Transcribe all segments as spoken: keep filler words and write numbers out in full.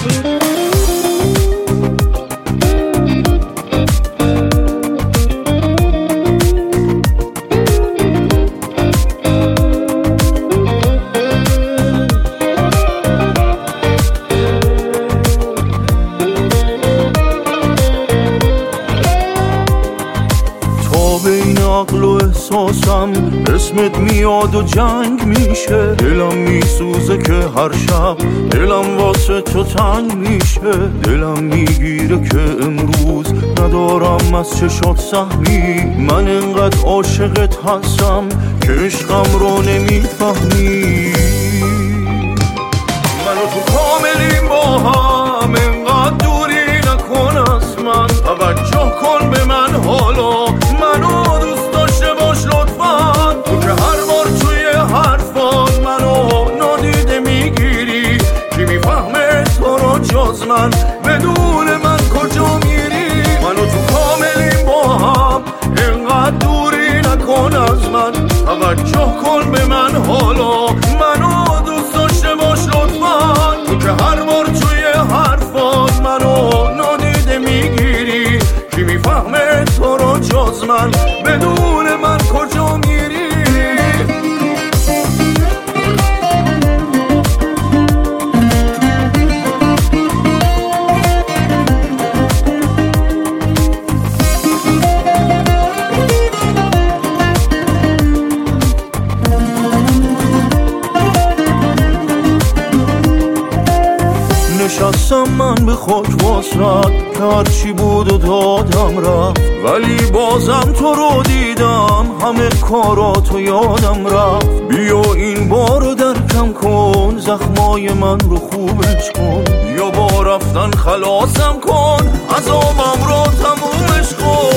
عقل و احساسم اسمت میاد و جنگ میشه، دلم میسوزه که هر شب دلم واسه تو تنگ میشه، دلم میگیره که امروز ندارم از چشات سهمی، من انقدر عاشقت هستم که عشقم رو نمیفهمی، من و تو کاملیم با هم، انقدر دوری نکن از من، توجه کن به من حالا، منو دوست داشته باش لطفا، تو که هر بار توی حرفات منو نادیده میگیری، کی میفهمه تو رو جز من، بدون من کجا میری، منو تو کاملیم با هم، انقدر دوری نکن از من، توجه کن به من حالا، منو دوست داشته باش لطفا، تو که هر بار توی حرفات منو نادیده میگیری، کی میفهمه تو رو جز من، بدون من کجا میری. نشستم من به خاک واسد که هرچی بود و دادم رفت، ولی بازم تو رو دیدم همه کاراتو یادم رفت، بیا این بارو درکم کن، زخمای من رو خوبش کن، بیا با رفتن خلاصم کن، عذابم رو تمومش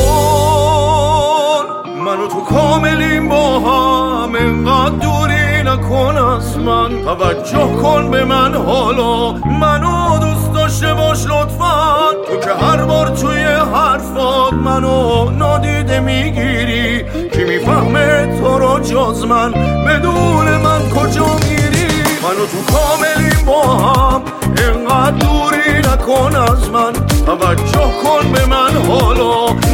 کن، من و تو کاملیم با هم، انقدر دوری نکن از من، توجه کن به من حالا، منو دوست داشته باش لطفا، تو که هر بار توی حرفات منو نادیده میگیری، کی میفهمه تو رو جز من، بدون من کجا میری، منو تو کاملیم با هم، انقدر دوری نکن از من، توجه کن به من حالا،